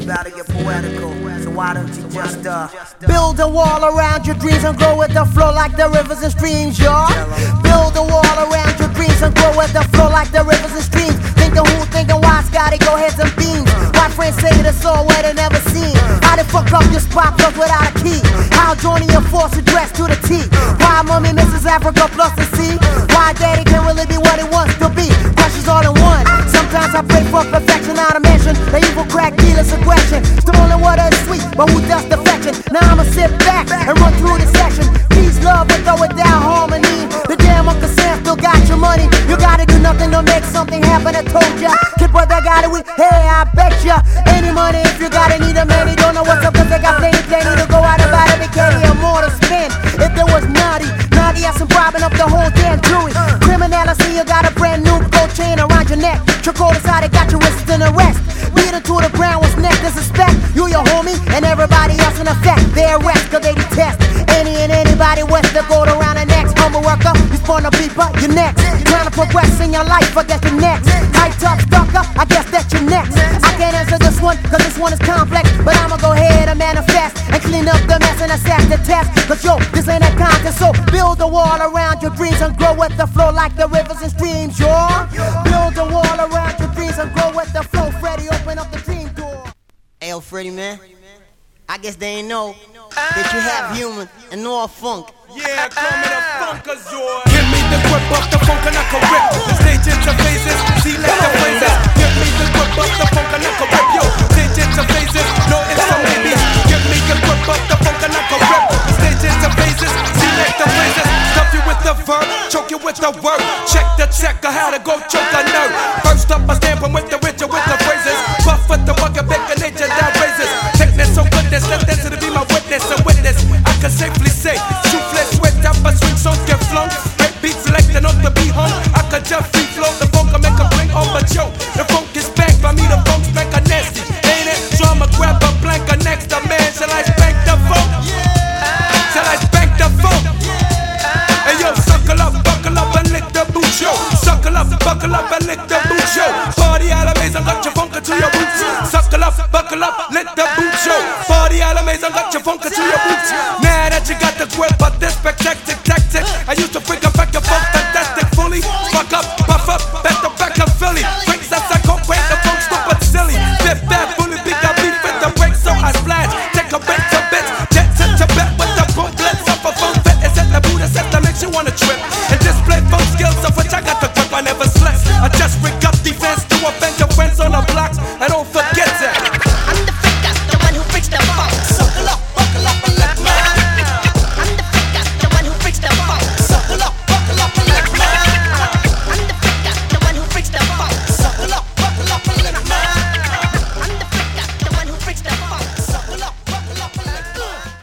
It's about to get poetical, so why don't you just build a wall around your dreams and grow with the flow like the rivers and streams, y'all. Build a wall around your dreams and grow with the flow like the rivers and streams. Thinking who, thinking why, Scotty, go heads and beams. Why friends say the soul where they never seen. How they fuck up your spot plus without a key. How Johnny enforce a dress to the T. Why mommy misses Africa plus the C. Why daddy can really be what he wants to be. Questions all in one. Sometimes I pray for perfection, not to mention the evil crack dealer's aggression. Stolen water is sweet, but who does defection? Now I'ma sit back and run through the section. Peace, love, and throw it down harmony. The damn Uncle Sam still got your money. You gotta do nothing to make something happen. I told ya, kid brother got it with. Hey, I bet ya any money if you got it, need a man. He don't know what's up 'cause they got plenty to go out and buy every candy and more to spend. If there was naughty has some bribing up the whole damn jury. Criminal, I see you got a brand new gold chain around your neck. Tricola side, got your wrists in arrest. Beat it to the ground with neck disrespect. You your homie and everybody else in effect. They arrest 'cause they detest any and anybody with the gold around the next. Humble worker, you spawn a beeper, you're next. Trying to progress in your life, I guess you're next. High top stalker, I guess that you're next. I can't answer this one 'cause this one is complex, but I'ma go ahead and manifest and clean up the mess and assess the test. 'Cause yo, this ain't a contest, so build a wall around your dreams and grow with the flow like the rivers and streams, y'all. Build a wall around your dreams and grow with the flow. Freddie, open up the dream door. Ayo, Freddie, man, I guess they ain't know that you have human and no funk. Yeah, call me the Funkazord. Give me the grip of the funk and I can rip the stage into phases, select the phrases. Give me the grip of the funk and I can rip, yo, stage into phases, no it's a maybe. Give me the grip of the funk and I can rip the stage into phases, select the phrases. Stuff you with the verb, choke you with the word. Check the checker, how to go choke a nerve.